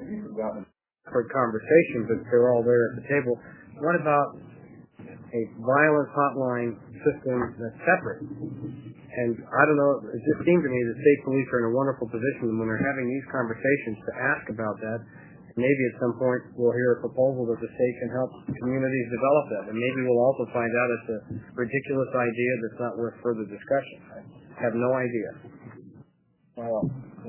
for conversation, but they're all there at the table. What about a violence hotline system that's separate? And I don't know, it just seemed to me the state police are in a wonderful position when they're having these conversations to ask about that. Maybe at some point we'll hear a proposal that the state can help communities develop that. And maybe we'll also find out it's a ridiculous idea that's not worth further discussion. I have no idea. Well,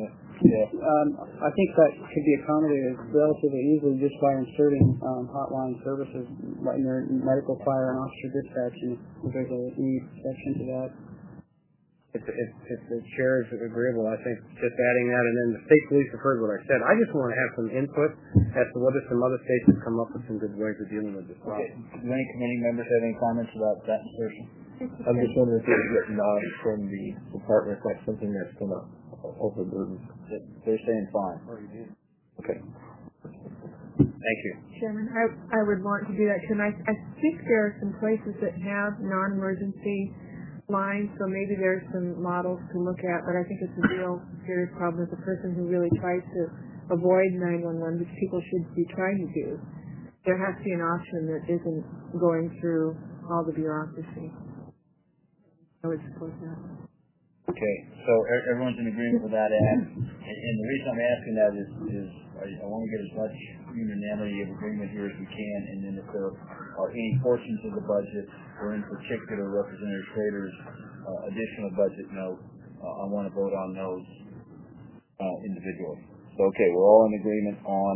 I think that could be accommodated relatively easily just by inserting hotline services in their medical, fire, and officer dispatch, and if there's a need section to that. If the chair is agreeable, I think just adding that, and then the state police have heard what I said. I just want to have some input as to whether some other states have come up with some good ways of dealing with this problem. Okay. Do any committee members have any comments about that insertion? I'm just wondering if it's written on from the department, if that's something that's going to overburden. They're saying fine. Okay. Thank you. Chairman, I would want to do that, and I think there are some places that have non-emergency lines, so maybe there's some models to look at, but I think it's a real serious problem as a person who really tries to avoid 911, which people should be trying to do. There has to be an option that isn't going through all the bureaucracy. I would support that. Okay, so everyone's in agreement with that ad, and the reason I'm asking that is I want to get as much unanimity of agreement here as we can, and then if there are any portions of the budget, or in particular Representative Schrader's additional budget note, I want to vote on those individually. So, okay, we're all in agreement on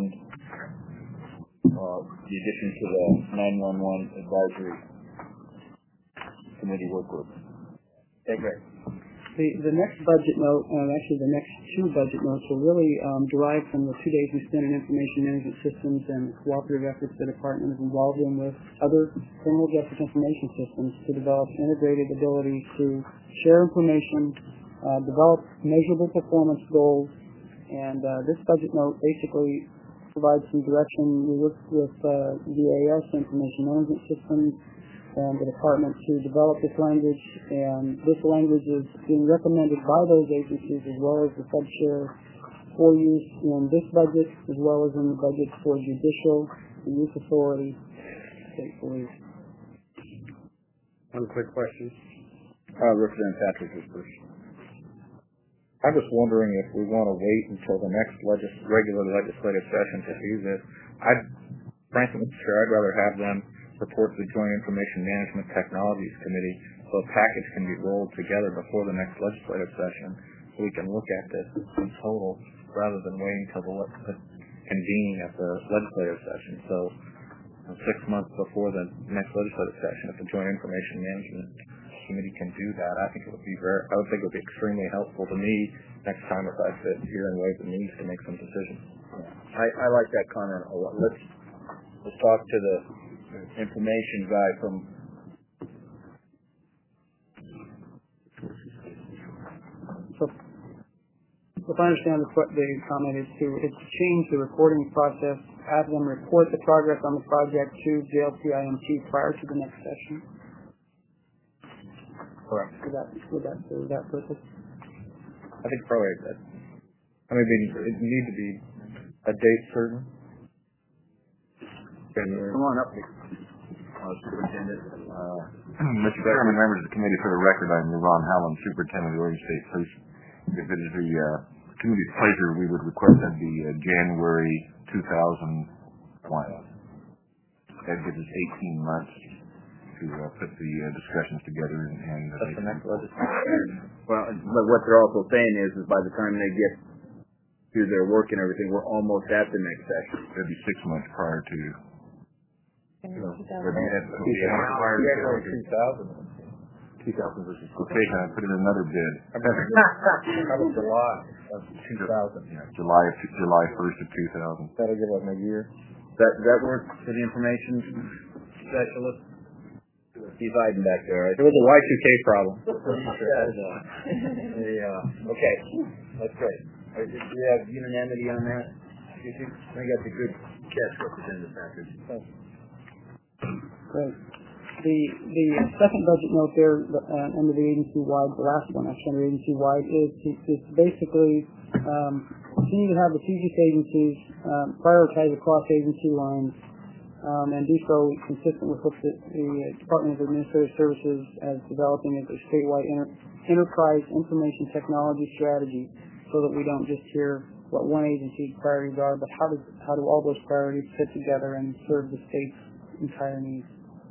the addition to the 911 Advisory Committee work group. Okay, great. The next budget note, actually the next two budget notes, will really derive from the 2 days we spent in information management systems and cooperative efforts the department is involved in with other criminal justice information systems to develop integrated abilities to share information, develop measurable performance goals, and this budget note basically provides some direction. We work with DAS, Information Management Systems, and the department to develop this language, and this language is being recommended by those agencies as well as the sub-share for use in this budget as well as in the budget for judicial, the youth authority, state police. One quick question. Representative Patrick is first. I was wondering if we want to wait until the next regular legislative session to do this. Frankly, Mr. Chair, I'd rather have them report to the Joint Information Management Technologies Committee so a package can be rolled together before the next legislative session so we can look at this in total rather than waiting until the convening at the legislative session. So 6 months before the next legislative session, if the Joint Information Management Committee can do that, I think it would be I would think it would be extremely helpful to me next time if I sit here and Ways and Means to make some decisions. I like that comment a lot. Let's talk to the information guy from So if I understand what the comment is to change the reporting process, have them report the progress on the project to JLCIMT prior to the next session. Correct. Would that serve that purpose? I think probably that. I mean, it need to be a date certain. Come on up, Superintendent. Mr. Chairman, members of the committee, for the record, I'm Ron Hallam, Superintendent of the Oregon State Police. If it is the committee's pleasure, we would request that the January 2001. That gives us 18 months to put the discussions together. And that's the next legislation. Well, but what they're also saying is by the time they get through their work and everything, we're almost at the next session. It'll be 6 months prior to. 2000 versus 2000 versus. Okay, can I put in another bid? That was July of 2000. Yeah, July 1st of 2000. That'll give us a year. That work for the information specialist? He's hiding back there. Right? There was a Y2K problem. Okay, that's great. Do you have unanimity on that? I think that's a good catch, Representative Patrick. Great. The second budget note there under the agency-wide, the last one actually under agency-wide, is basically continue to have the CGIS agencies prioritize across agency lines and do so consistent with what the Department of Administrative Services as developing as a statewide enterprise information technology strategy, so that we don't just hear what one agency's priorities are, but how do all those priorities fit together and serve the state's entire needs.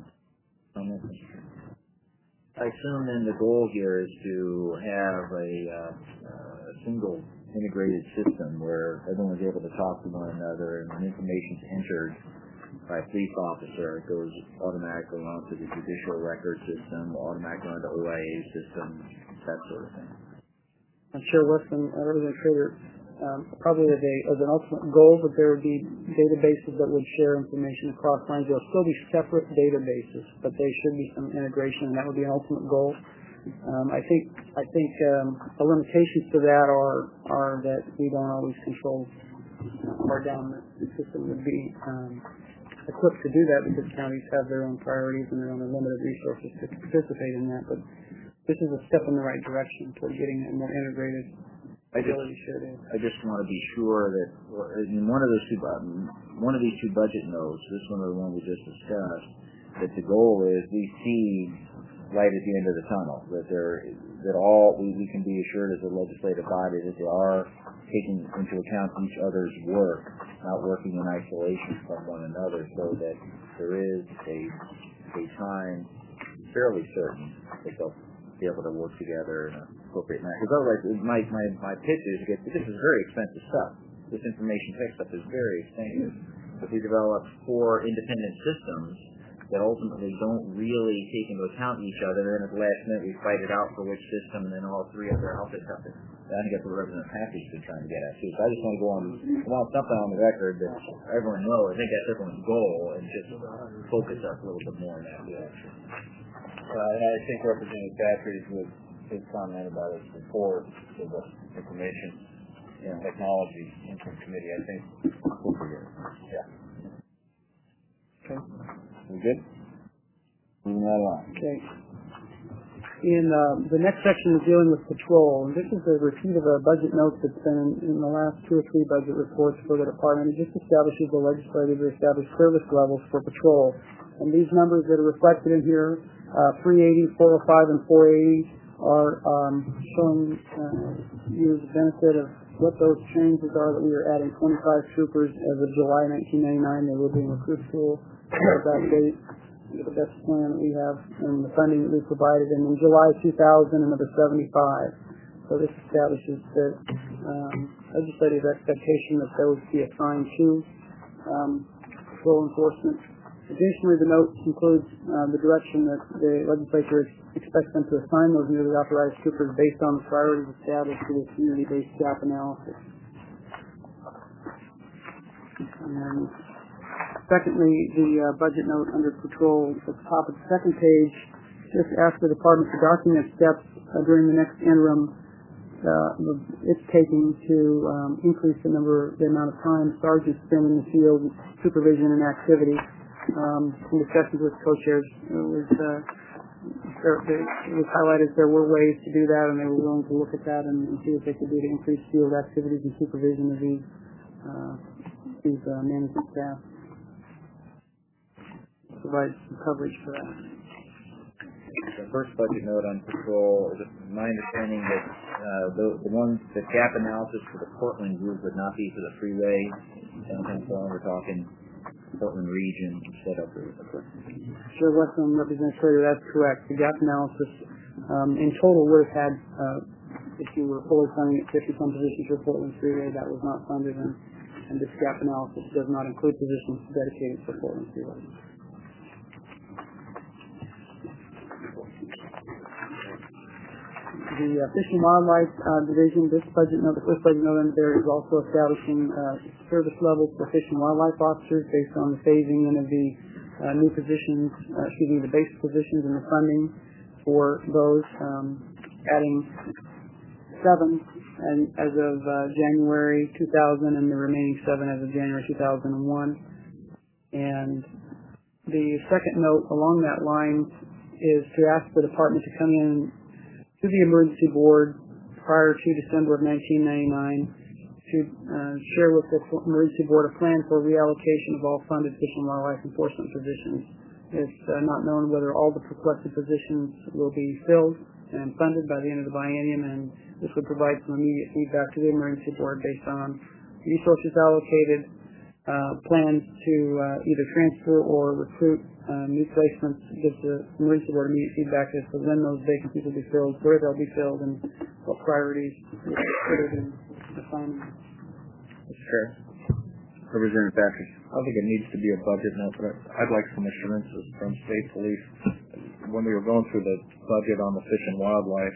I assume then the goal here is to have a single integrated system where everyone's able to talk to one another and when information's entered by a police officer, it goes automatically onto the judicial record system, automatically onto OIA system, that sort of thing. I'm sure Weston, Representative Schrader, probably as an ultimate goal that there would be databases that would share information across lines. There will still be separate databases, but there should be some integration, and that would be an ultimate goal. I think the limitations to that are that we don't always control how far down the system would be equipped to do that, because counties have their own priorities and their own limited resources to participate in that. But this is a step in the right direction toward getting a more integrated ability shared. I just want to be sure that in one of these two budget notes, this one or the one we just discussed, that the goal is we see light at the end of the tunnel, that we can be assured as a legislative body that they are taking into account each other's work, not working in isolation from one another, so that there is a time fairly certain that they'll be able to work together in an appropriate manner. Because otherwise, my pitch is this is very expensive stuff. This information tech stuff is very expensive. If we develop 4 independent systems that ultimately don't really take into account each other, and at the last minute we fight it out for which system, and then all 3 other outfits have to. I think that's what Representative Happy's been trying to get at too. So I just want to go on. I want something on the record that everyone knows. I think that's everyone's goal, and just focus us a little bit more in that direction. And I think Representative Batteries with his comment about his report to the Information and Technology Interim Committee, I think we'll be good. Yeah. Okay. We good? Moving right along. Okay. In the next section is dealing with patrol, and this is a repeat of a budget note that's been in the last 2 or 3 budget reports for the department. It just establishes the legislatively established service levels for patrol. And these numbers that are reflected in here, 380, 405, and 480, are showing you the benefit of what those changes are, that we are adding 25 troopers as of July 1999. They will be in recruit school at that date. The best plan that we have and the funding that we provided. And in July 2000, another 75. So this establishes the legislative expectation that those be assigned to patrol enforcement. Additionally, the note includes the direction that the legislature expects them to assign those newly authorized troopers based on the priorities established for this community-based gap analysis. And secondly, the budget note under patrol at the top of the second page just asks the department to document steps during the next interim it's taking to increase the amount of time sergeants spend in the field, supervision and activity. In discussions with co-chairs, it was highlighted there were ways to do that, and they were willing to look at that and see what they could do to increase field activities and supervision of these management staff. Provide some coverage for that. The first budget note on patrol is my understanding that the gap analysis for the Portland group would not be for the freeway. And so we're talking Portland region instead of the Sure, Weston Representative Schrader, that's correct. The gap analysis in total would have had, if you were fully funding at 50-some positions for Portland freeway, that was not funded, and this gap analysis does not include positions dedicated for Portland freeway. The Fish and Wildlife Division, this budget note, the first budget note under there is also establishing service levels for fish and wildlife officers based on the phasing in of the new positions, the base positions and the funding for those, adding 7 and as of January 2000 and the remaining 7 as of January 2001. And the second note along that line is to ask the department to come in to the emergency board prior to December of 1999 to share with the Emergency Board a plan for reallocation of all funded Fish and Wildlife Enforcement positions. It's not known whether all the requested positions will be filled and funded by the end of the biennium, and this would provide some immediate feedback to the Emergency Board based on resources allocated, plans to either transfer or recruit new placements. Gives the Emergency Board immediate feedback as to when those vacancies will be filled, where they'll be filled, and what priorities will be considered in defining. Mr. Chair. Representative Patrick. I think it needs to be a budget note, but I'd like some assurances from state police. When we were going through the budget on the Fish and Wildlife,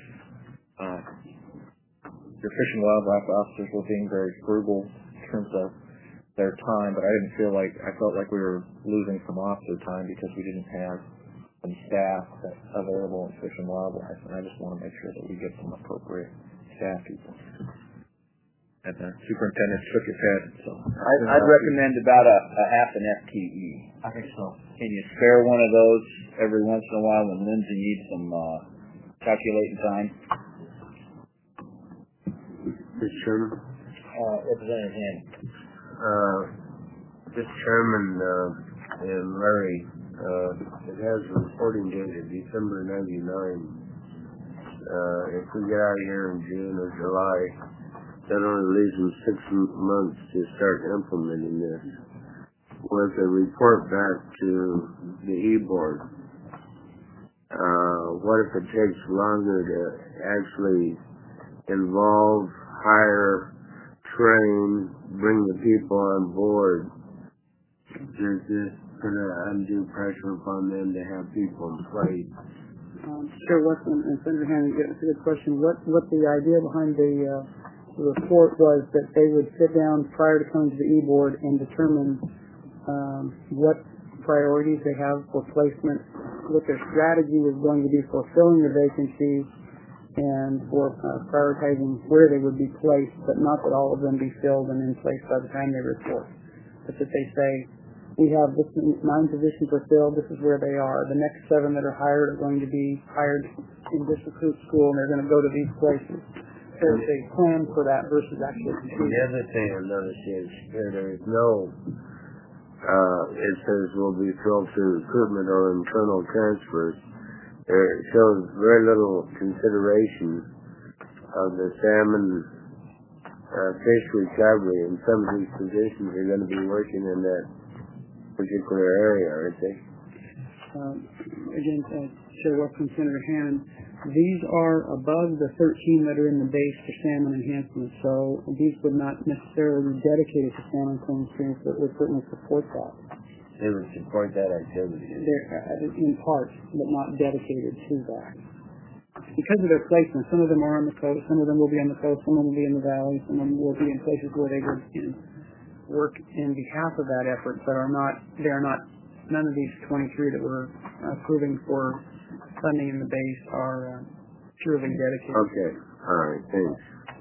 your Fish and Wildlife officers were being very frugal in terms of their time, but I felt like we were losing some officer time because we didn't have some staff available in Fish and Wildlife, and I just want to make sure that we get some appropriate staff people. And the superintendent shook his head. So I'd recommend about a half an FTE. I think so. Can you spare one of those every once in a while when Lindsay needs some calculating time? Mr. Chairman? Representative Hand. Mr. Chairman and Larry, it has a reporting date of December 99. If we get out of here in June or July, that only leaves them 6 months to start implementing this. With a report back to the E-Board, what if it takes longer to actually involve, hire, train, bring the people on board? Does this put an undue pressure upon them to have people in place? Sure, Weston and Senator Hannon, it's a good question. What the idea behind the report was that they would sit down prior to coming to the E-Board and determine what priorities they have for placement, what their strategy was going to be for filling the vacancies, and for prioritizing where they would be placed, but not that all of them be filled and in place by the time they report. But that they say, we have this 9 positions are filled, this is where they are. The next 7 that are hired are going to be hired in this recruit school, and they're going to go to these places. There's a plan for that versus actually competing. The other thing I noticed is there is no, it says will be filled through recruitment or internal transfers. It shows very little consideration of the salmon fish recovery, and some of these positions are going to be working in that particular area, aren't they? Again, Chair Weston, Senator Hannon, these are above the 13 that are in the base for salmon enhancement, so these would not necessarily be dedicated to salmon clean streams, but would certainly support that. They would support that activity. They're in part, but not dedicated to that. Because of their placement, some of them are on the coast, some of them will be on the coast, some of them will be in the valley, some of them will be in places where they would work in behalf of that effort, but none of these 23 that we're approving for funding in the base are purely dedicated. Okay, all right, thanks.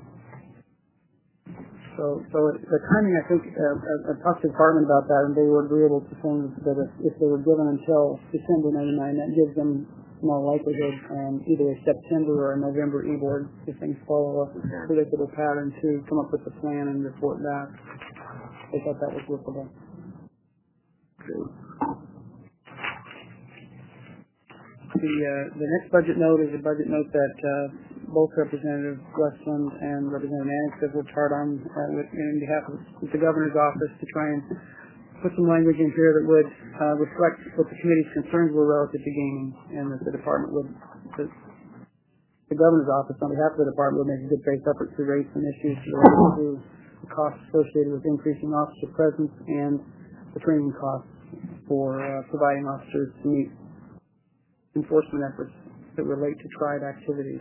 So the timing, I think, I talked to the department about that, and they were agreeable to saying that if they were given until December 99, that gives them more likelihood either a September or a November E-Board if things follow a predictable pattern to come up with a plan and report back. They thought that was workable. Okay. The next budget note is a budget note that both Representative Westland and Representative Annex have worked hard on in behalf of the Governor's office to try and put some language in here that would reflect what the committee's concerns were relative to gaming, and that the Governor's office on behalf of the department would make a good faith effort to raise some issues related to the costs associated with increasing officer presence and the training costs for providing officers to meet enforcement efforts that relate to tried activities.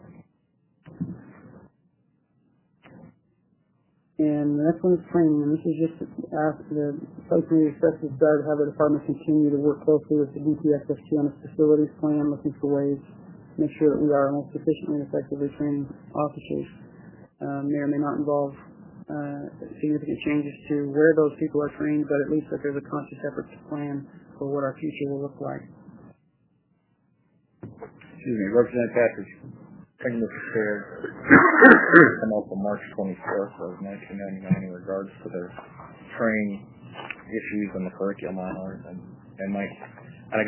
And the next one is training, and this is just the subcommittee assesses desire to have the department continue to work closely with the DPSFT on its facilities plan, looking for ways to make sure that we are most efficiently and effectively training officers. May or may not involve significant changes to where those people are trained, but at least that there's a conscious effort to plan for what our future will look like. Excuse me, Representative Patrick. Thank you, Mr. Chair. Come up on March 24th of 1999 in regards to the training issues and the curriculum hours, and I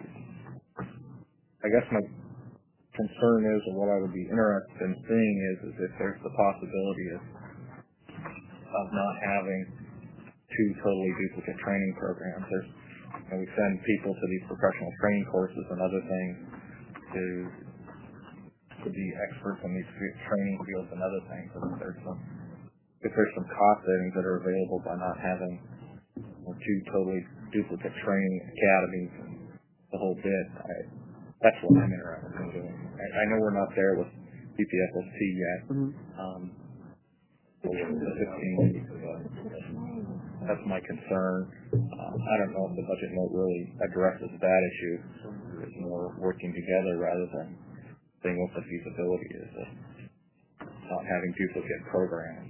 guess my concern is, or what I would be interested in seeing is if there's the possibility of not having two totally duplicate training programs. We send people to these professional training courses and other things to be experts in these training fields and other things. And if there's some cost savings that are available by not having two totally duplicate training academies and the whole bit, that's what I'm interested in doing. I know we're not there with BPSST yet. The 15 weeks, that's my concern. I don't know if the budget note really addresses that issue. It's more working together rather than seeing what the feasibility is of not having duplicate programs.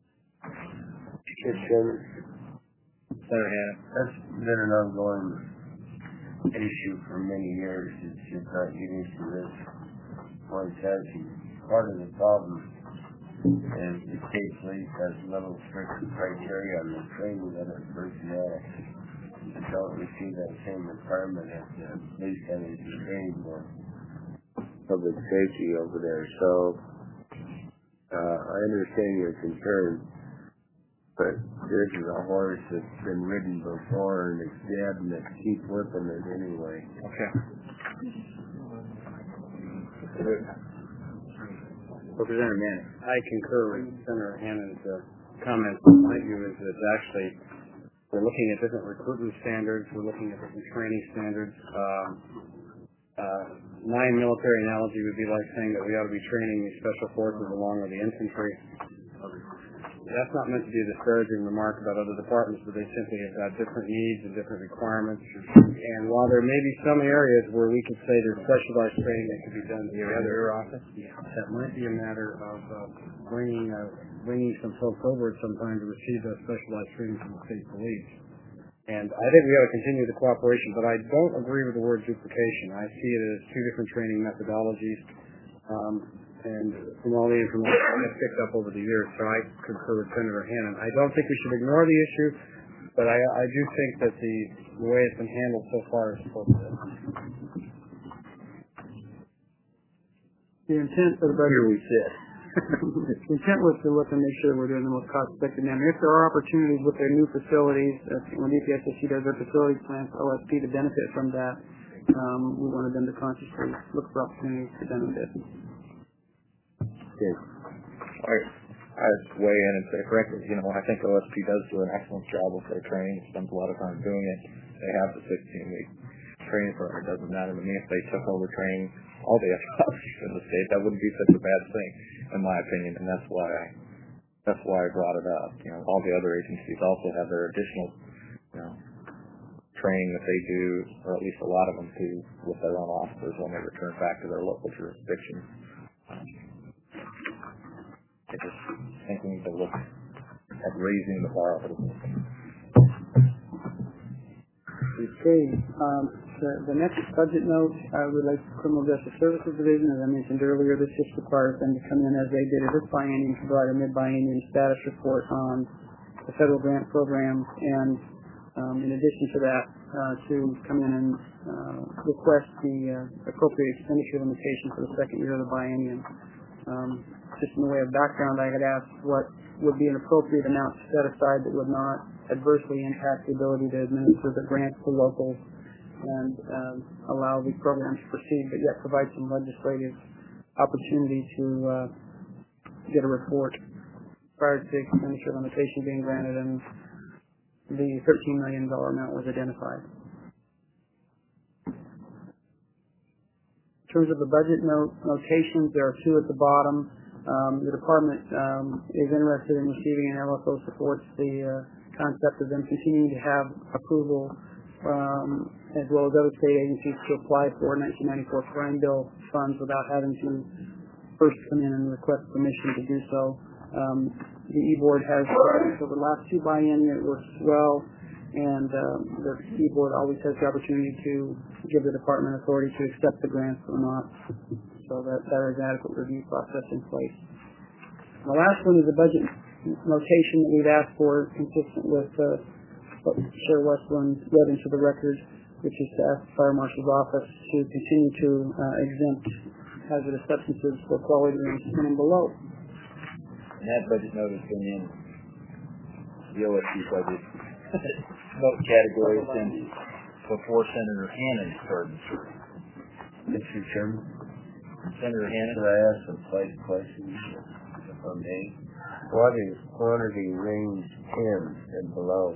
Senator Hanna, that's been an ongoing issue for many years. It's just not unique to this one session. Part of the problem is the state police has little strict criteria on the training of their personnel. And don't receive that same requirement as the police centers and training for public safety over there. So I understand your concern, but this is a horse that's been ridden before and it's dead, and they keep whipping it anyway. Okay. Representative Manning. I concur with Senator Hannon's comments. My view is that actually we're looking at different recruitment standards. We're looking at different training standards. My military analogy would be like saying that we ought to be training the special forces along with the infantry. That's not meant to be a disparaging remark about other departments, but they simply have got different needs and different requirements. And while there may be some areas where we could say there's specialized training that could be done in the other office, that might be a matter of bringing some folks over at some time to receive that specialized training from the state police. And I think we ought to continue the cooperation, but I don't agree with the word duplication. I see it as two different training methodologies. And from all the information I've picked up over the years, so I concur with Senator Hannon. I don't think we should ignore the issue, but I do think that the way it's been handled so far is appropriate. The intent of the budget, Here we sit. the intent was to look and make sure we're doing the most cost-effective manner. If there are opportunities with their new facilities, when DPSSC does their facilities plans for OSP to benefit from that, we wanted them to consciously look for opportunities to benefit. I just weigh in and say, frankly, I think OSP does do an excellent job with their training, spends a lot of time doing it. They have the 16-week training program. It doesn't matter to me if they took over training all the officers in the state. That wouldn't be such a bad thing, in my opinion, and that's why I brought it up. All the other agencies also have their additional, training that they do, or at least a lot of them do, with their own officers when they return back to their local jurisdictions. I just think we need to look at raising the bar a little bit. Okay. The next budget note relates to Criminal Justice Services Division. As I mentioned earlier, this just requires them to come in as they did it this biennium to provide a mid-biennium status report on the federal grant programs, and in addition to that, to come in and request the appropriate expenditure limitation for the second year of the biennium. Just in the way of background, I had asked what would be an appropriate amount set aside that would not adversely impact the ability to administer the grants to locals and allow the programs to proceed, but yet provide some legislative opportunity to get a report prior to the expenditure limitation being granted, and the $13 million amount was identified. In terms of the budget notations, there are two at the bottom. The department is interested in receiving, and LFO supports the concept of them continuing to have approval, as well as other state agencies, to apply for 1994 Crime Bill funds without having to first come in and request permission to do so. The E-Board has, for the last two biennia, it works well, and the E-Board always has the opportunity to give the department authority to accept the grants or not. so that there is adequate review process in place. And the last one is a budget notation that we've asked for, consistent with what Sheriff Westland read into the record, which is to ask the Fire Marshal's Office to continue to exempt hazardous substances for quality range 10 and below. And that budget note has been in the OSU budget note category since before Senator Hannan started serving. Mr. Chairman, Senator Hannan? could I ask some slight questions, if I may? What is quantity range 10 and below?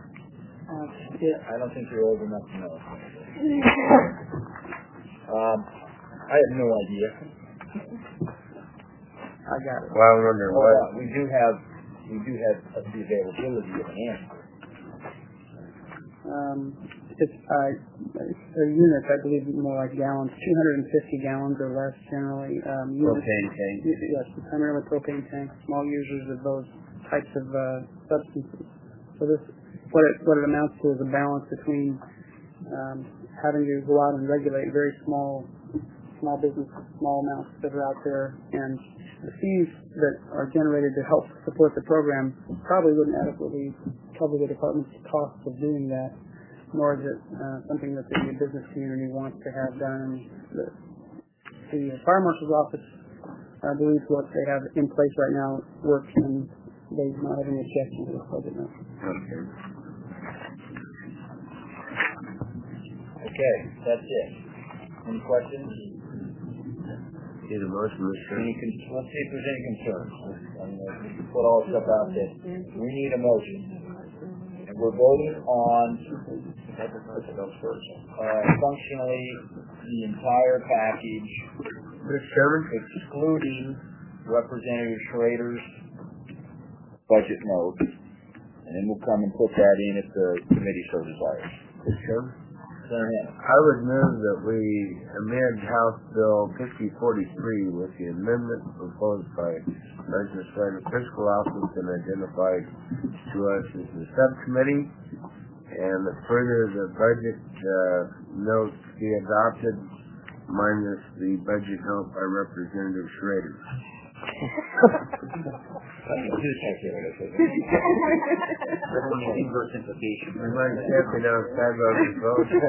I don't think you're old enough to know. I have no idea. I got it. Well, I wonder what. We do have the availability of an answer. It's a unit, I believe, more like gallons, 250 gallons or less generally. Propane tank? Yes, primarily propane tanks, small users of those types of substances. So this, what it amounts to is a balance between having to go out and regulate very small businesses, small amounts that are out there, and the fees that are generated to help support the program probably wouldn't adequately cover the department's cost of doing that, nor is it something that the business community wants to have done. The Fire Marshal's Office, I believe what they have in place right now works, and they do not have any objection to this budget note. Okay, that's it. Any questions? Need a motion, Mr. Let's see if there's any concerns. Put all the stuff out there. We need a motion. And we're voting on functionally the entire package, Mr. Chairman? excluding Representative Schrader's budget note. And then we'll come and put that in if the committee so desires. Mr. Chairman? Senator Hannan. I would move that we amend House Bill 5043 with the amendment proposed by Legislative Fiscal Office and identified to us as the subcommittee, and that further the budget notes be adopted minus the budget note by Representative Schrader. Inverse implication. You might step me down sidewalk and vote. The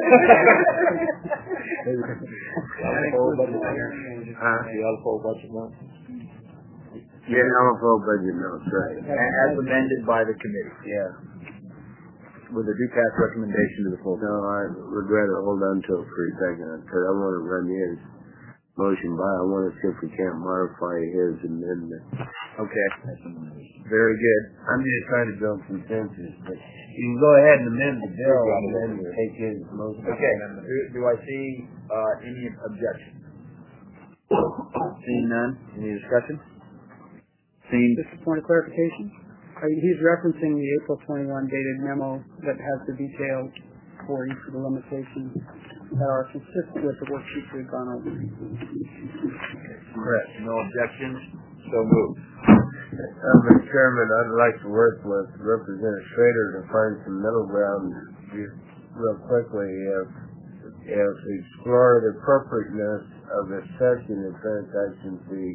full budget note. Yeah, full budget notes, right. As amended by the committee. Yeah. With a due pass recommendation to the full. No, I would rather hold on to it for a second, because I want to run his motion by. I want to see if we can't modify his amendment. Okay. Very good. I'm just trying to build consensus, but you can go ahead and amend the bill and then take his motion. Okay. Do I see any objection? Seeing none. Any discussion? Seeing. Just a point of clarification. He's referencing the April 21 dated memo that has the details for each of the limitations that are consistent with the worksheets we've gone over. Correct. No objections. So moved. Mr. Chairman, I'd like to work with Representative Schrader to find some middle ground just real quickly. If we explore the appropriateness of assessing the transaction fee,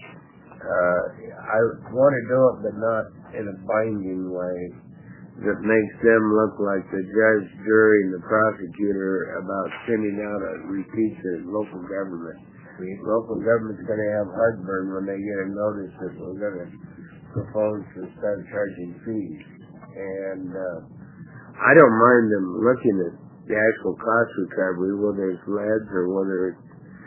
I want to do it, but not in a binding way that makes them look like the judge, jury, and the prosecutor about sending out a receipt to local government. Local government's going to have heartburn when they get a notice that we're going to propose to start charging fees. And I don't mind them looking at the actual cost recovery, whether it's leads or whether it's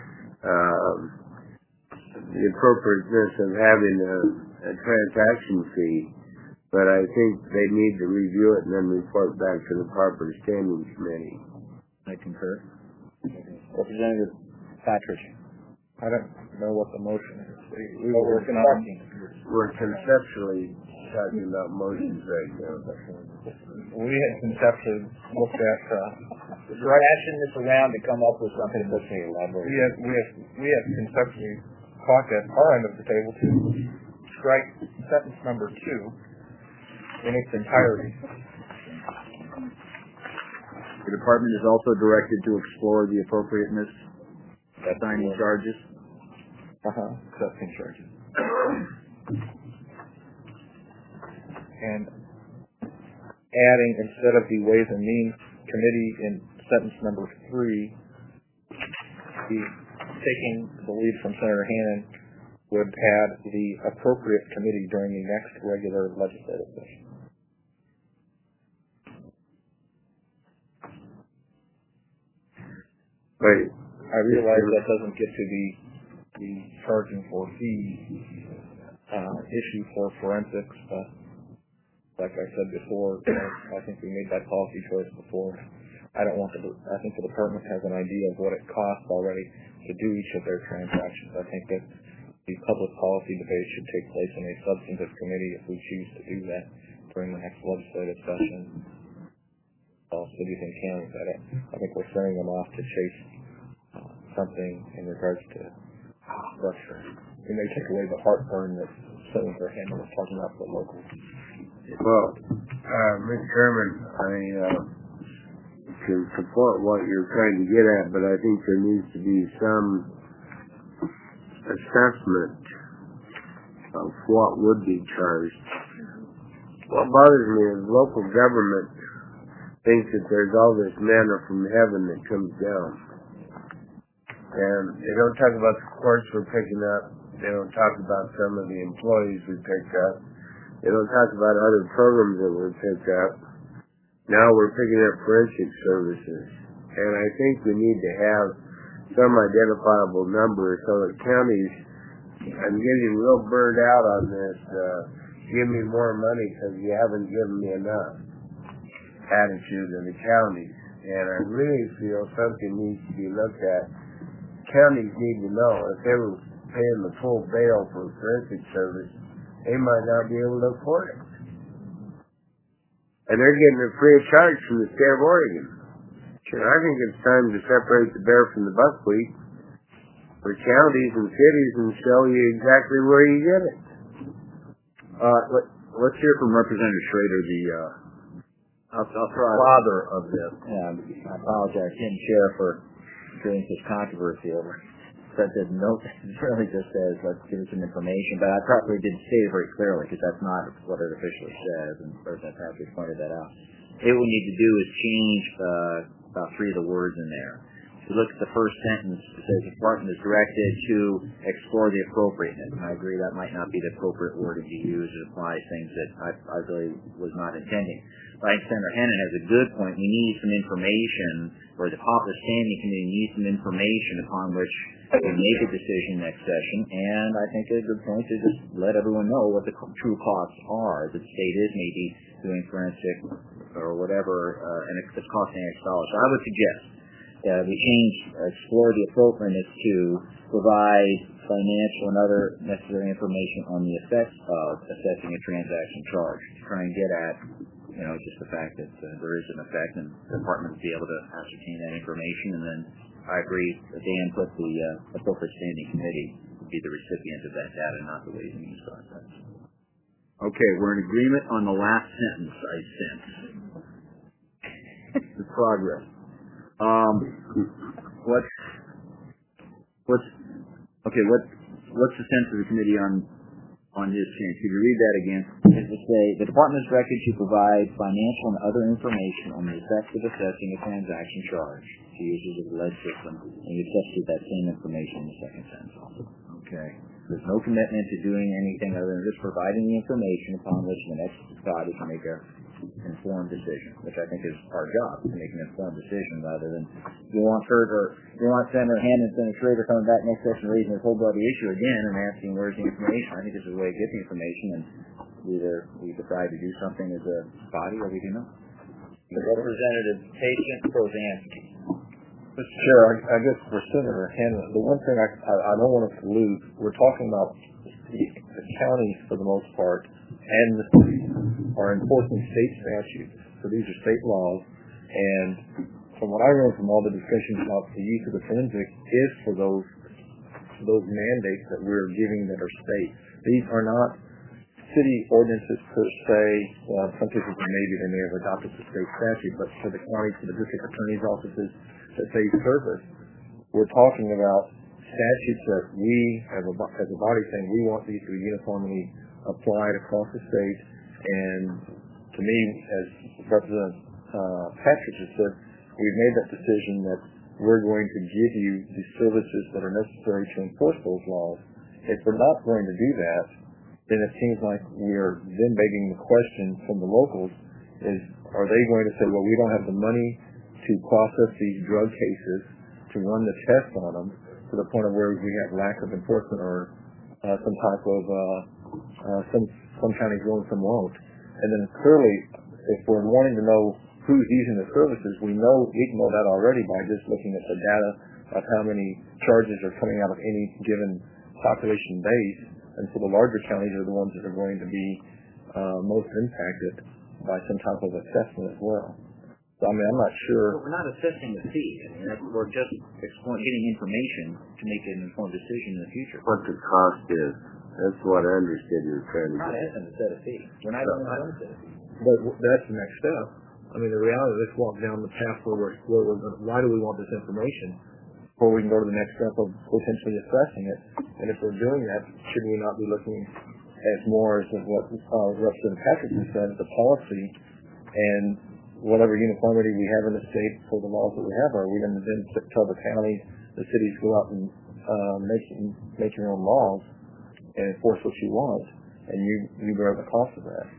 the appropriateness of having a transaction fee. But I think they need to review it and then report back to the proper standing committee. I concur. Representative Patrick. I don't know what the motion is. We're conceptually talking about motions right now. We had conceptually looked at Thrashing this around to come up with something that's we have conceptually talked at our end of the table to strike sentence number 2 in its entirety. The department is also directed to explore the appropriateness of signing charges. Accepting charges. And adding, instead of the Ways and Means Committee in sentence number 3, taking the lead from Senator Hannan, would add the appropriate committee during the next regular legislative session. Right. I realize that doesn't get to the charging for fees issue for forensics, but like I said before, I think we made that policy choice before. I think the department has an idea of what it costs already to do each of their transactions. I think that the public policy debate should take place in a substantive committee if we choose to do that during the next legislative session. All cities and counties, I think we're sending them off to chase something in regards to structure. We may take away the heartburn that Senator Hannan was talking about for locals. Well, Mr. Chairman, I can support what you're trying to get at, but I think there needs to be some assessment of what would be charged. What bothers me is local government thinks that there's all this manna from heaven that comes down. And they don't talk about the courts we're picking up. They don't talk about some of the employees we picked up. They don't talk about other programs that were picked up. Now we're picking up forensic services. And I think we need to have some identifiable number so that counties, I'm getting real burned out on this, give me more money because you haven't given me enough attitude in the counties. And I really feel something needs to be looked at. Counties need to know if they were paying the full bail for forensic service, they might not be able to afford it. And they're getting it free of charge from the state of Oregon. Sure. I think it's time to separate the bear from the buckwheat for counties and cities and show you exactly where you get it. Let's hear from Representative Schrader, the father of this. I apologize, Chair, for creating such controversy over that note. It really just says, let's give us some information, but I probably didn't say it very clearly because that's not what it officially says, and President Patrick pointed that out. What we need to do is change about 3 of the words in there. If you look at the first sentence, it says the department is directed to explore the appropriateness, and I agree that might not be the appropriate wording to use. It applies things that I really was not intending. But I think Senator Hannan has a good point. We need some information, or the Popular Standing Committee needs some information upon which we make a decision next session, and I think a good point is just let everyone know what the true costs are. The state is maybe doing forensic or whatever, and it's costing X dollars. So I would suggest that we change explore the appropriateness to provide financial and other necessary information on the effects of assessing a transaction charge. To try and get at just the fact that there is an effect, and the department will be able to ascertain that information. And then I agree that Dan put the appropriate standing committee would be the recipient of that data, not the Ways and Means process. Okay, we're in agreement on the last sentence, I sense. The progress. What's the sense of the committee on this change? Could you read that again? It would say, the department is directed to provide financial and other information on the effects of assessing a transaction charge to users of the lead system, and you substitute that same information in the second sentence also. Okay. There's no commitment to doing anything other than just providing the information upon which the next body can make an informed decision, which I think is our job, to make an informed decision rather than you want Senator Hannan and Senator Schrader coming back next session raising this whole bloody issue again and asking where's the information. I think this is a way to get the information, and either we decide to do something as a body or we do not. Representative Patient Prozansky. Mr. Chair, I guess for Senator Hannan, the one thing I don't want us to lose, we're talking about the counties for the most part and the cities are enforcing state statutes. So these are state laws, and from what I learned from all the discussions about the use of the forensic is for those mandates that we're giving that are state. These are not city ordinances per se. Some people maybe they may have adopted the state statute, but for the counties, for the district attorney's offices that they service, we're talking about statutes that we, as a body, saying we want these to be uniformly applied across the state. And to me, as Representative Patrick has said, we've made that decision that we're going to give you the services that are necessary to enforce those laws. If we're not going to do that, then it seems like we're then begging the question from the locals is, are they going to say, well, we don't have the money to process these drug cases, to run the tests on them, to the point of where we have lack of enforcement or some type of, some counties will and some won't. And then clearly, if we're wanting to know who's using the services, we can know that already by just looking at the data of how many charges are coming out of any given population base. And so the larger counties are the ones that are going to be most impacted by some type of assessment as well. So, I mean, I'm not sure. But we're not assessing the fee. I mean, we're just getting information to make an informed decision in the future. What the cost is. That's what I understood you were trying to We're not get. asking to set a fee. We're not even going to set a fee. But that's the next step. I mean, the reality is let's walk down the path where we're going, why do we want this information? Before we can go to the next step of potentially assessing it. And if we're doing that, should we not be looking as more as of what Representative Patrick has said, the policy and whatever uniformity we have in the state for the laws that we have, are we going to then tell the counties, the cities, go out and make your own laws and enforce what you want, and you bear the cost of that?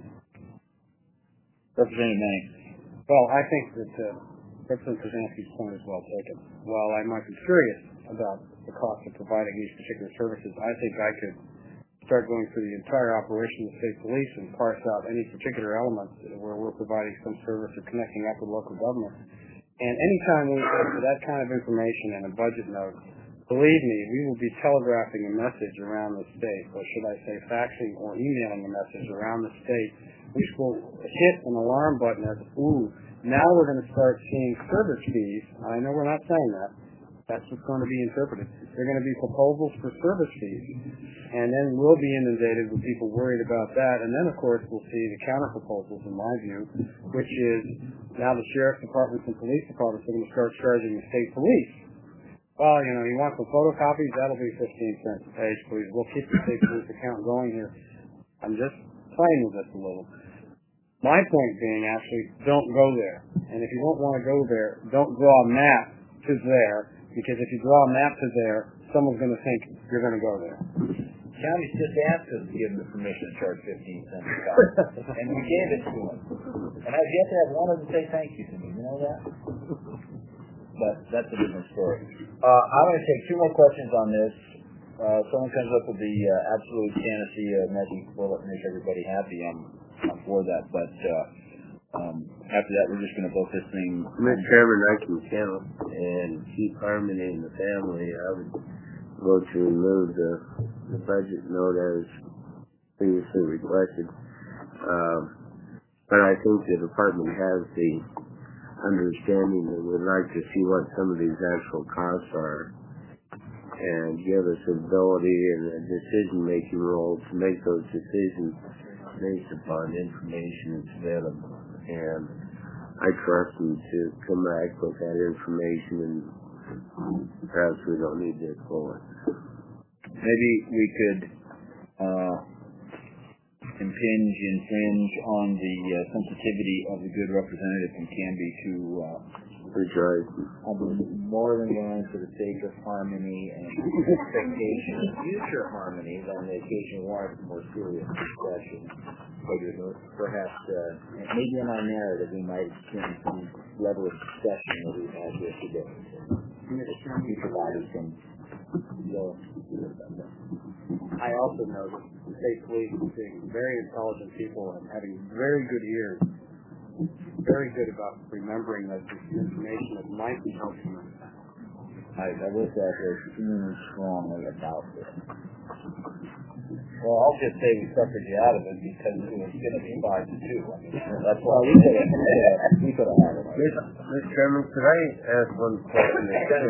Representative Manning. Well, I think that Representative Krasinski's point is well taken. While I might be curious about the cost of providing these particular services, I think I could start going through the entire operation of the state police and parse out any particular elements where we're providing some service or connecting up with local government. And anytime we get to that kind of information in a budget note, believe me, we will be telegraphing a message around the state, or should I say faxing or emailing a message around the state, which will hit an alarm button as, ooh, now we're going to start seeing service fees. I know we're not saying that. That's what's going to be interpreted. They're going to be proposals for service fees. And then we'll be inundated with people worried about that. And then, of course, we'll see the counter proposals, in my view, which is now the sheriff's departments and police departments are going to start charging the state police. Well, you know, you want some photocopies? That'll be 15 cents a page, please. We'll keep the state police account going here. I'm just playing with this a little. My point being, actually, don't go there. And if you don't want to go there, don't draw a map to there, because if you draw a map to there, someone's going to think you're going to go there. Counties just asked us to give them the permission to charge 15 cents a copy, and we gave it to them. And I've yet to have one of them say thank you to me. You know that? But that's a different story. I'm going to take two more questions on this. Someone comes up with the absolute fantasy magic bullet and make everybody happy. I'm for that, but after that, we're just going to vote this thing. Mr. Chairman, I can count and keep harmony in the family. I would vote to remove the budget note as previously requested. But I think the department has the understanding that we'd like to see what some of these actual costs are and give us the ability and a decision-making role to make those decisions based upon information that's available. And I trust them to come back with that information, and perhaps we don't need to pull it. Maybe we could infringe on the sensitivity of the good representative from Canby to I'll be more than willing for the sake of harmony and expectation of future harmonies on the occasion warrant more serious discussion. Perhaps maybe in our narrative we might experience some level of discussion that we've had here today. Future bodies can go about that. I also know that the state police is being very intelligent people and having very good ears, very good about remembering that this information that might be helpful. I wish that was extremely strongly about this. Well, I'll just say we suffered you out of it because it was going to be 5-2. I mean, that's why we could have had it. Mr. Chairman, could I ask one question?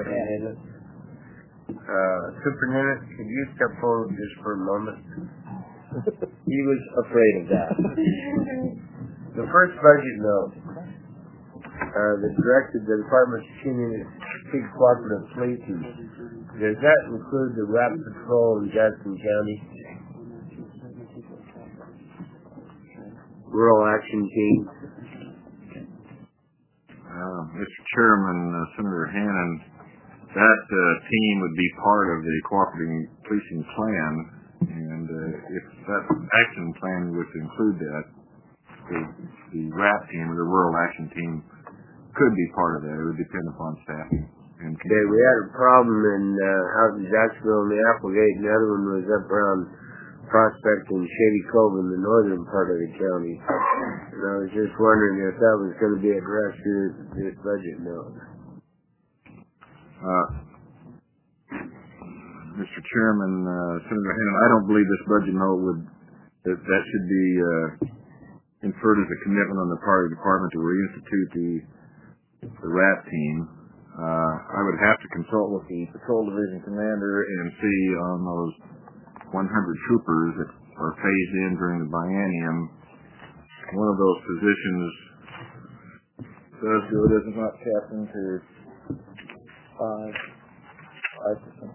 Superintendent, could you step forward just for a moment? He was afraid of that. The first budget note that directed the department to continue its big cooperative fleet and Does that include the RAP patrol in Jackson County? Rural Action Team? Mr. Chairman, Senator Hannon, that team would be part of the cooperating policing plan, and if that action plan was to include that, the RAP team or the Rural Action Team could be part of that. It would depend upon staffing. Okay, we had a problem in out in Jacksonville and the Applegate, and the other one was up around Prospect and Shady Cove in the northern part of the county. And I was just wondering if that was going to be addressed through this budget note. Mr. Chairman, Senator Hannon, I don't believe this budget note that should be inferred as a commitment on the part of the department to reinstitute the RAP team. I would have to consult with the patrol division commander and see on those 100 troopers that are phased in during the biennium. One of those positions does go, it is not captain to 5%.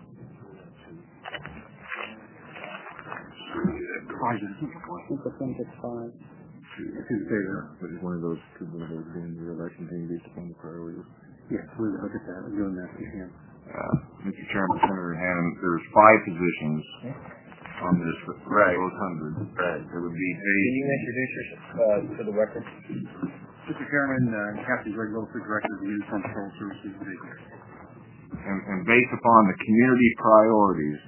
5%. But is one of those being the election team based upon the priorities? Yes, we'll look at that. We're doing that for him. Mr. Chairman, Senator Hannon, there's 5 positions on this, those 100. Right. There would be Can you introduce yourself to the record? Mr. Chairman, Captain Greg Wilford, Director of the Uniform Patrol Services Division. And based upon the community priorities,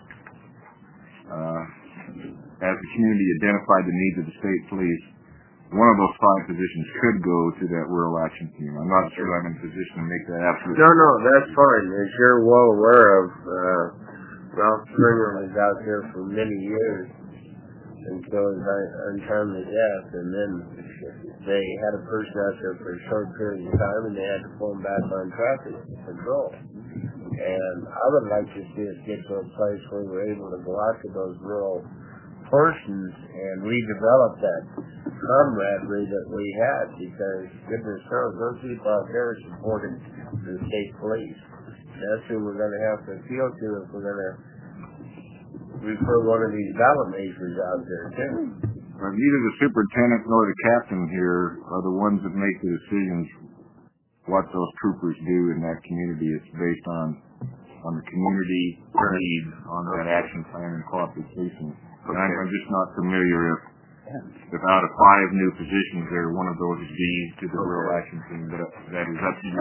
as the community identified the needs of the state police, one of those 5 positions could go to that Rural Action Team. I'm not sure I'm in a position to make that absolute. No, that's fine. As you're well aware of, Ralph Springer was out there for many years until his untimely death, and then they had a person out there for a short period of time, and they had to pull him back on traffic patrol. And I would like to see us get to a place where we're able to go out to those rural portions and redevelop that camaraderie that we had, because goodness knows those people out there supported the state police. That's who we're going to have to appeal to if we're going to refer one of these ballot measures out there too. Neither the superintendent nor the captain here are the ones that make the decisions what those troopers do in that community. It's based on the community need on that action plan and cooperative policing. And I'm just not familiar if out of 5 new positions there, one of those is these to the Rural Action Team. But that is up to you.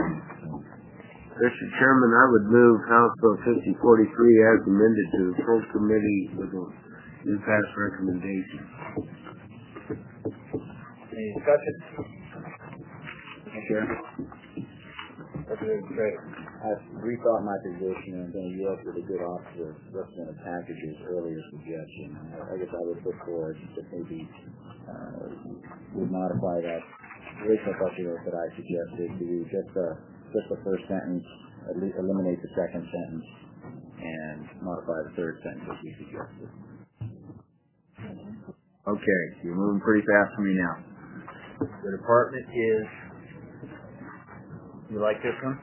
Mr. Chairman, I would move House Bill 5043 as amended to the full committee with a new pass recommendation. Any discussion? Sure. Okay, great. I've rethought my position and I'm going to yield to the good officer Representative Package's earlier suggestion. I guess I would put forward that maybe we modify that original budget that I suggested to do just the first sentence, at least eliminate the second sentence, and modify the third sentence as you suggested. Okay, you're moving pretty fast for me now. The department is, you like this one?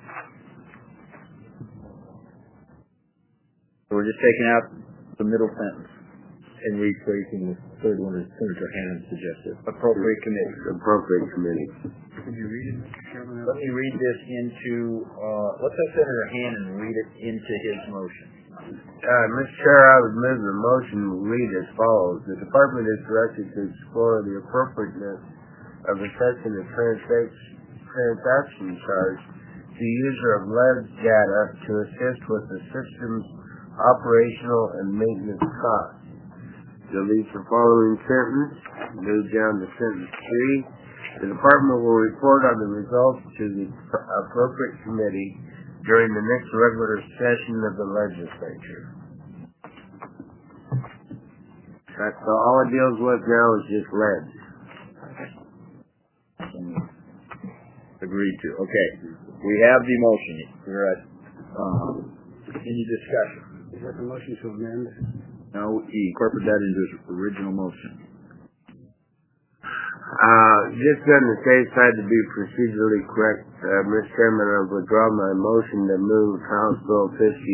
So we're just taking out the middle sentence and replacing the third one as Senator Hannon suggested. Appropriate committee. Can you read it, Mr. Chairman? Let me read this into, let's have Senator Hannon read it into his motion. Mr. Chair, I would move the motion read as follows. The department is directed to explore the appropriateness of assessing the transaction charge to the user of lead data to assist with the system's operational and maintenance costs. Delete the following sentence. Move down to sentence 3. The department will report on the results to the appropriate committee during the next regular session of the legislature. That's all it deals with now is just lead. Agreed to. Okay. We have the motion. We're at any discussion? Is that the motion to amend? No, he incorporated that into his original motion. Just on the safe side to be procedurally correct, Mr. Chairman, I withdraw my motion to move House Bill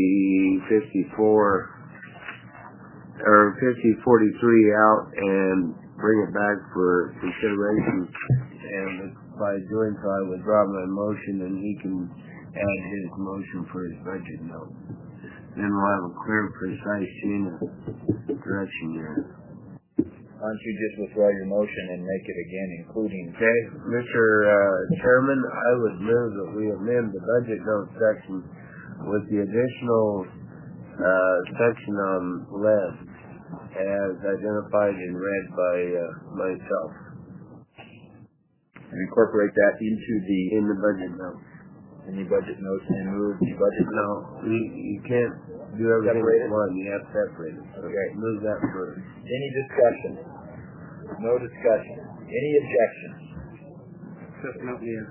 5043 out and bring it back for consideration. And by doing so, I withdraw my motion, and he can add his motion for his budget note. Then we'll have a clear, precise chain of direction here. Why don't you just withdraw your motion and make it again, including... Okay, Mr. Chairman, I would move that we amend the budget note section with the additional section on lead as identified and read by myself. And incorporate that in the budget note. In the budget notes and move the budget note. No, you can't do everything at once. You have to separate it. Okay. Move that first. Any discussion? No discussion. Any objections? Just not me.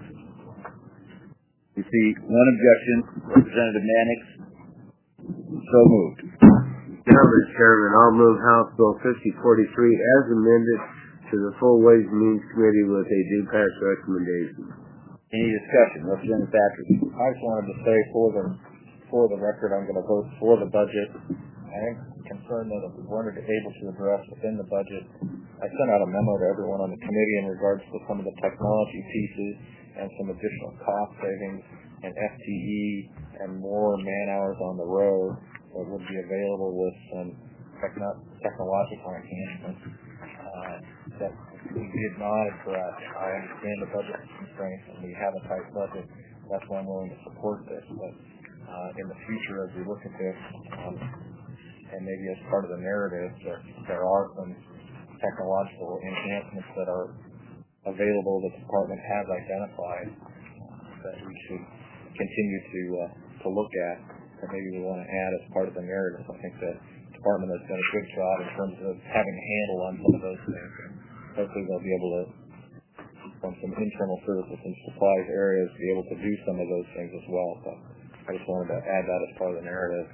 You see one objection. Representative Mannix. So moved. Mr. Chairman, I'll move House Bill 5043 as amended to the Full Ways and Means Committee with a due pass recommendation. Any discussion? Representative Patrick. I just wanted to say for the record, I'm going to vote for the budget. I am concerned that if we weren't able to address within the budget, I sent out a memo to everyone on the committee in regards to some of the technology pieces and some additional cost savings and FTE and more man hours on the road that would be available with some technological enhancements that we did not address. I understand the budget constraints and we have a tight budget. That's why I'm willing to support this. But in the future, as we look at this, and maybe as part of the narrative, that there are some technological enhancements that are available that the department has identified that we should continue to look at, that maybe we want to add as part of the narrative. I think the department has done a good job in terms of having a handle on some of those things. Hopefully they'll be able to, from some internal services and supplies areas, be able to do some of those things as well. So I just wanted to add that as part of the narrative.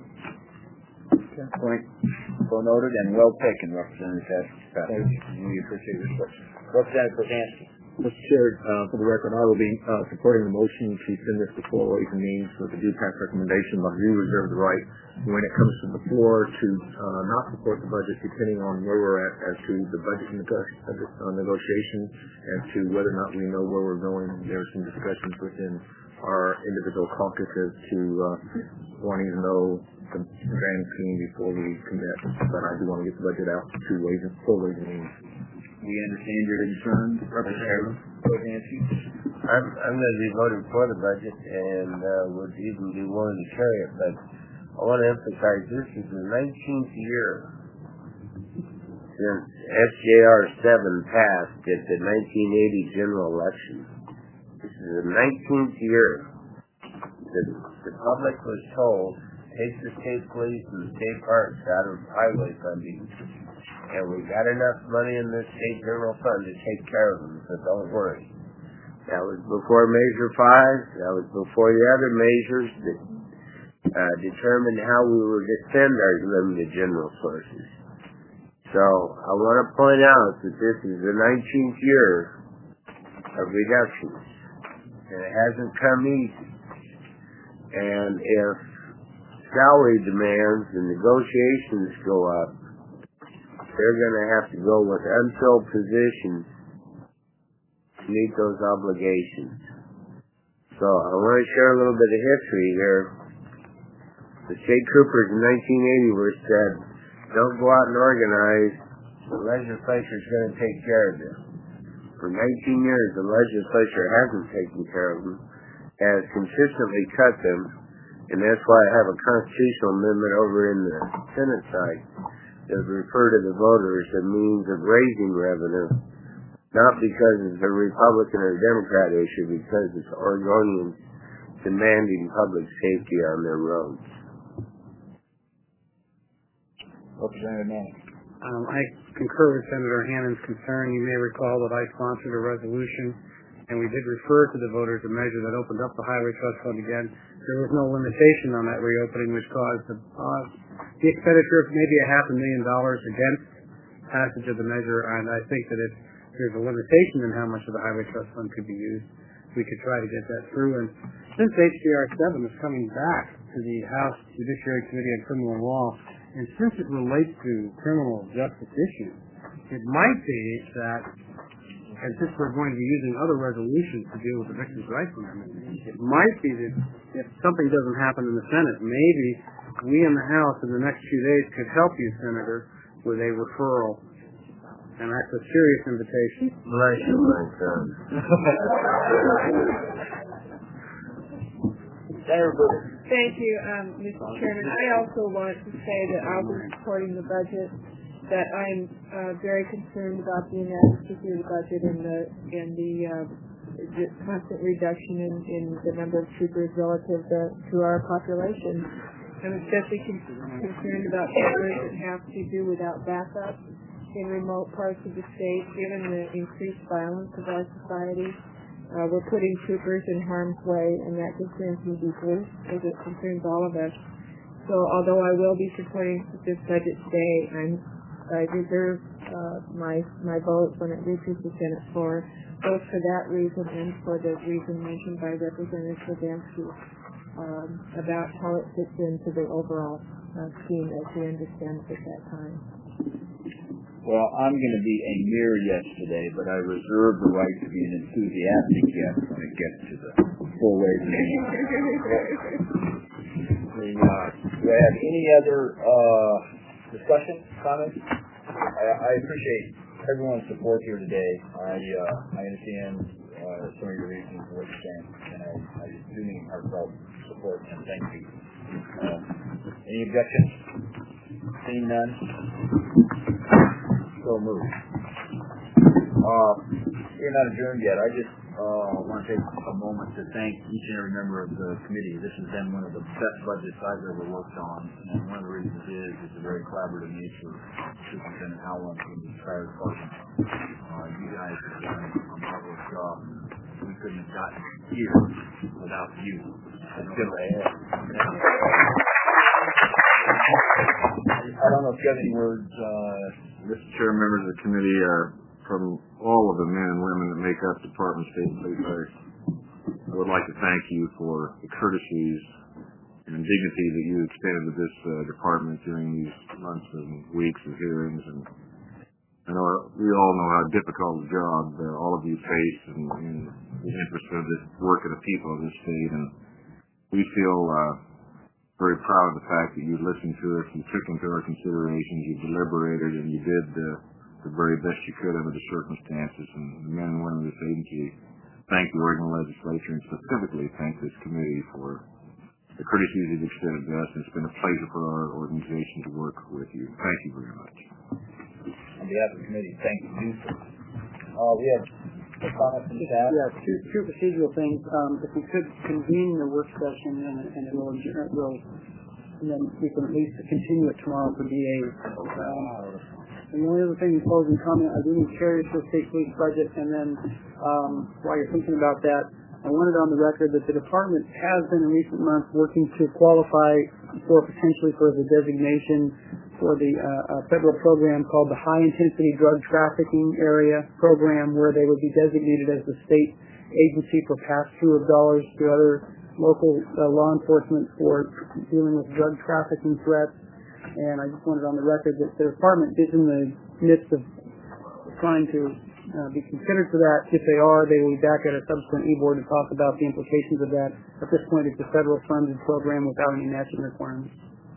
Point so noted and well taken, Representative Patrick. We appreciate your question. Representative Krasansky. Mr. Chair, for the record, I will be supporting the motion to send this to Full Ways and Means with a due pass recommendation, but I do reserve the right when it comes to the floor to not support the budget, depending on where we're at as to the budget negotiation, as to whether or not we know where we're going. There are some discussions within our individual caucuses to wanting to know the grand scheme before we commit, but I do want to get the budget out to Full Ways and Means. We understand your concerns, Representative Krasansky. I'm going to be voting for the budget and would even be willing to carry it, but I want to emphasize this is the 19th year since SJR 7 passed at the 1980 general election. This is the 19th year that the public was told, take the state police and the state parks out of highway funding, and we got enough money in the state general fund to take care of them, so don't worry. That was before Measure 5. That was before the other measures that determined how we were to spend our limited general sources. So I want to point out that this is the 19th year of reductions, and it hasn't come easy. And if salary demands and negotiations go up, they're going to have to go with unfilled positions to meet those obligations. So I want to share a little bit of history here. The state troopers in 1980 were said, don't go out and organize, the legislature's going to take care of this. For 19 years, the legislature hasn't taken care of them, has consistently cut them, and that's why I have a constitutional amendment over in the Senate side that refer to the voters as a means of raising revenue, not because it's a Republican or Democrat issue, because it's Oregonians demanding public safety on their roads. Representative Manning. I concur with Senator Hannon's concern. You may recall that I sponsored a resolution, and we did refer to the voters a measure that opened up the Highway Trust Fund again. There was no limitation on that reopening, which caused the expenditure of maybe $500,000 against passage of the measure, and I think that if there's a limitation in how much of the highway trust fund could be used, we could try to get that through. And since HJR 7 is coming back to the House Judiciary Committee on Criminal Law, and since it relates to criminal justice issues, it might be that, and since we're going to be using other resolutions to deal with the Victims' Rights Amendment, it might be that if something doesn't happen in the Senate, maybe we in the House in the next few days could help you, Senator, with a referral. And that's a serious invitation. Bless you, my son. Thank you, Mr. Chairman. I also want to say that I'll be supporting the budget, that I'm very concerned about the inadequacy of the budget and the constant reduction in the number of troopers relative to our population. I'm especially concerned about troopers that have to do without backup in remote parts of the state, given the increased violence of our society. We're putting troopers in harm's way, and that concerns me deeply, as it concerns all of us. So although I will be supporting this budget today, I reserve my vote when it reaches the Senate floor, both for that reason and for the reason mentioned by Representative Adamski about how it fits into the overall scheme as we understand it at that time. Well, I'm going to be a mere yes today, but I reserve the right to be an enthusiastic yes when it gets to the full ways and means. Do I have any other discussion, comments? I appreciate everyone's support here today. I understand some of your reasons for what you're saying, and I do mean heartfelt support, and thank you. Any objections? Seeing none? So moved. We're not adjourned yet. I just want to take a moment to thank each and every member of the committee. This has been one of the best budgets I've ever worked on, and one of the reasons is it's a very collaborative nature. Superintendent Howland and the entire department. You guys have done a marvelous job. We couldn't have gotten here without you. Let's give it a hand. I don't know if you have any words, Mr. Chair, members of the committee, from all of the men and women that make up Department of State Police, I would like to thank you for the courtesies and dignity that you extended to this department during these months and weeks of hearings. And I know we all know how difficult a job all of you face in the interest of the work of the people of this state. And we feel very proud of the fact that you listened to us, you took into our considerations, you deliberated, and you did the very best you could under the circumstances. And the men and women of this agency thank the Oregon legislature, and specifically thank this committee for the courtesies you've extended to us. It's been a pleasure for our organization to work with you. Thank you very much. On behalf of the committee, thank you. We have a comment from staff. Yeah, two procedural things. If we could convene the work session and then we can at least continue it tomorrow for DA. And the only other thing in closing comment, I do need curious for state police budget, and then while you're thinking about that, I wanted on the record that the department has been in recent months working to qualify potentially for the designation for the federal program called the High Intensity Drug Trafficking Area Program, where they would be designated as the state agency for pass-through of dollars to other local law enforcement for dealing with drug trafficking threats. And I just wanted on the record that the department is in the midst of trying to be considered for that. If they are, they will be back at a subsequent e-board to talk about the implications of that. At this point, it's a federal funded program without any matching requirements.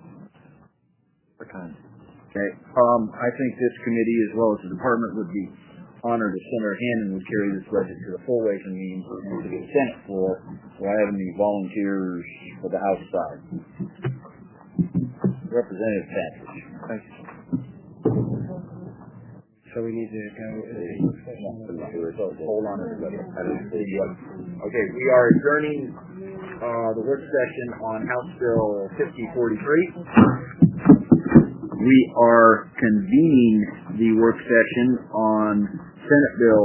Okay. I think this committee, as well as the department, would be honored if Senator Hannon would carry this budget to the full Ways and Means and to the Senate floor. Do I have any volunteers for the House side? Representative Patrick. Thank you. So we need to go hold on, everybody. Okay, we are adjourning the work session on House Bill 5043. We are convening the work session on Senate Bill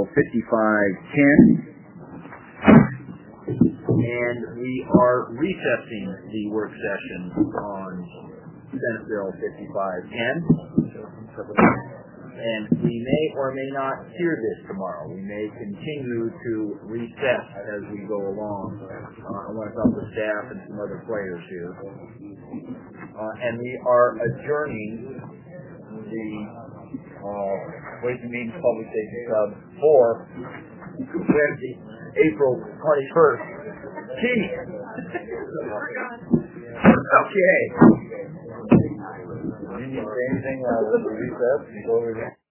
5510, and we are recessing the work session on Senate Bill 5510. And we may or may not hear this tomorrow. We may continue to recess as we go along. I want to talk with staff and some other players here. And we are adjourning the Ways and Means Public Safety Club for Wednesday, April 21st. Gee! Okay. You need to say anything while we recess? Go over there.